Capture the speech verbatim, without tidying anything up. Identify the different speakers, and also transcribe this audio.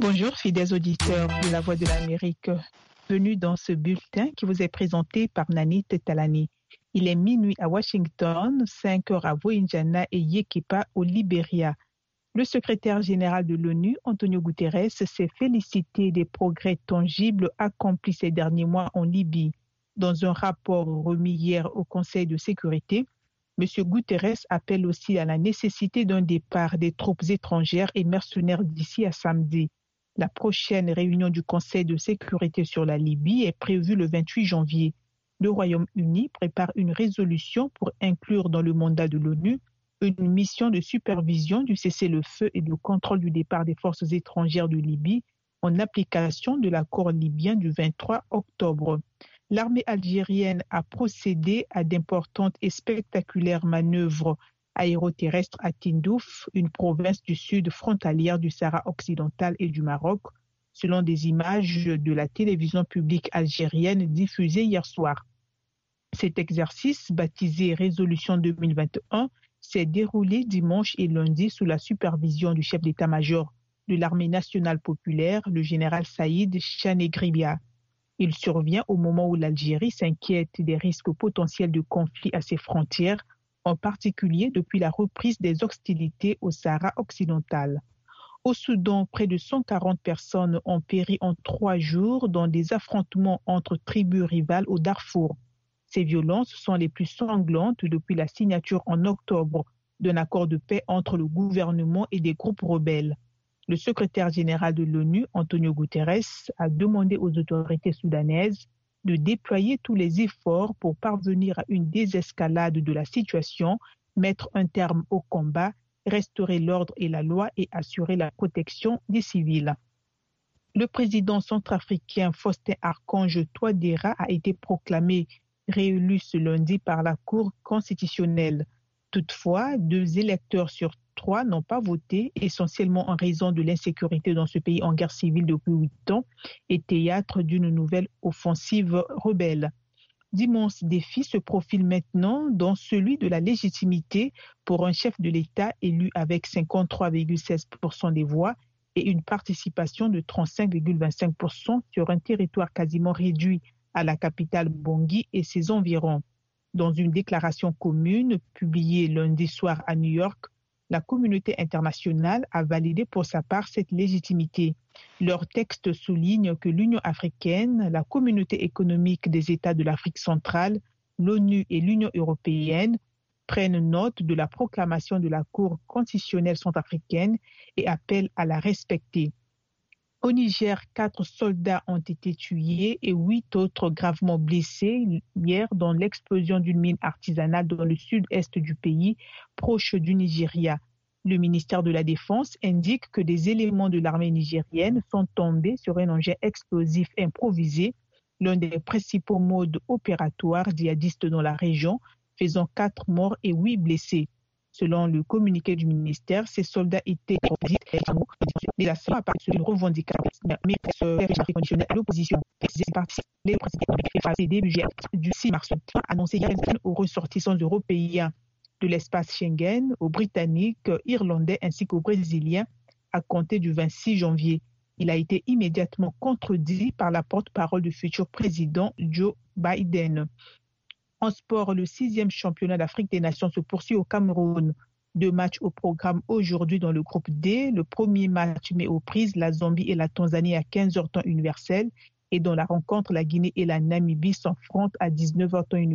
Speaker 1: Bonjour, fidèles auditeurs de La Voix de l'Amérique. Bienvenue dans ce bulletin qui vous est présenté par Nanit Talani. Il est minuit à Washington, cinq heures à Voinjana et Yekepa au Libéria. Le secrétaire général de l'ONU, Antonio Guterres, s'est félicité des progrès tangibles accomplis ces derniers mois en Libye. Dans un rapport remis hier au Conseil de sécurité, M. Guterres appelle aussi à la nécessité d'un départ des troupes étrangères et mercenaires d'ici à samedi. La prochaine réunion du Conseil de sécurité sur la Libye est prévue le vingt-huit janvier. Le Royaume-Uni prépare une résolution pour inclure dans le mandat de l'ONU une mission de supervision du cessez-le-feu et de contrôle du départ des forces étrangères de Libye en application de l'accord libyen du vingt-trois octobre. L'armée algérienne a procédé à d'importantes et spectaculaires manœuvres aéroterrestres à Tindouf, une province du sud frontalière du Sahara occidental et du Maroc, selon des images de la télévision publique algérienne diffusées hier soir. Cet exercice, baptisé Résolution deux mille vingt et un, s'est déroulé dimanche et lundi sous la supervision du chef d'état-major de l'armée nationale populaire, le général Saïd Chanegribia. Il survient au moment où l'Algérie s'inquiète des risques potentiels de conflit à ses frontières, en particulier depuis la reprise des hostilités au Sahara occidental. Au Soudan, près de cent quarante personnes ont péri en trois jours dans des affrontements entre tribus rivales au Darfour. Ces violences sont les plus sanglantes depuis la signature en octobre d'un accord de paix entre le gouvernement et des groupes rebelles. Le secrétaire général de l'ONU, Antonio Guterres, a demandé aux autorités soudanaises de déployer tous les efforts pour parvenir à une désescalade de la situation, mettre un terme au combat, restaurer l'ordre et la loi et assurer la protection des civils. Le président centrafricain Faustin Archange Touadéra a été proclamé réélu ce lundi par la Cour constitutionnelle. Toutefois, deux électeurs sur trois n'ont pas voté, essentiellement en raison de l'insécurité dans ce pays en guerre civile depuis huit ans et théâtre d'une nouvelle offensive rebelle. D'immenses défis se profilent maintenant, dont celui de la légitimité pour un chef de l'État élu avec cinquante-trois virgule seize pour cent des voix et une participation de trente-cinq virgule vingt-cinq pour cent sur un territoire quasiment réduit à la capitale Bangui et ses environs. Dans une déclaration commune publiée lundi soir à New York, la communauté internationale a validé pour sa part cette légitimité. Leur texte souligne que l'Union africaine, la communauté économique des États de l'Afrique centrale, l'ONU et l'Union européenne prennent note de la proclamation de la Cour constitutionnelle centrafricaine et appellent à la respecter. Au Niger, quatre soldats ont été tués et huit autres gravement blessés hier dans l'explosion d'une mine artisanale dans le sud-est du pays, proche du Nigeria. Le ministère de la Défense indique que des éléments de l'armée nigérienne sont tombés sur un engin explosif improvisé, l'un des principaux modes opératoires djihadistes dans la région, faisant quatre morts et huit blessés. Selon le communiqué du ministère, ces soldats étaient les assauts à partir d'une revendication, mais conditionnée à l'opposition. Les début du six mars a annoncé hier aux ressortissants européens de l'espace Schengen, aux Britanniques, Irlandais ainsi qu'aux Brésiliens à compter du vingt-six janvier. Il a été immédiatement contredit par la porte-parole du futur président Joe Biden. En sport, le sixième championnat d'Afrique des Nations se poursuit au Cameroun. Deux matchs au programme aujourd'hui dans le groupe D. Le premier match met aux prises la Zambie et la Tanzanie à quinze heures temps universel et dans la rencontre, la Guinée et la Namibie s'affrontent à dix-neuf heures temps universel.